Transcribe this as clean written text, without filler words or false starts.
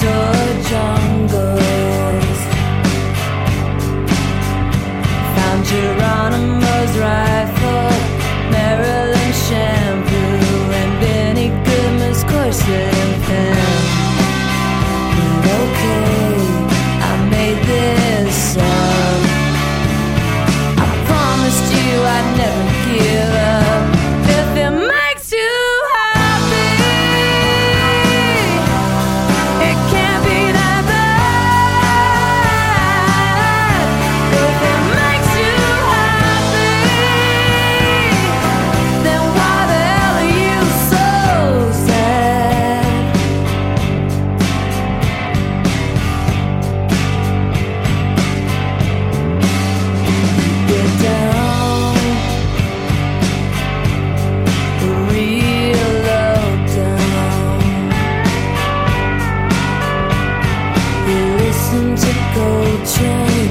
Drugstore jungles. Found Geronimo's rifle, Maryland shampoo, and Benny Goodman's corset and pen. But okay, I made this song. I promised you I'd never give up. If it makes you happy, it can't be that bad. If it makes you happy, then why the hell are you so sad? Get down, real low down. You listen to Coltrane.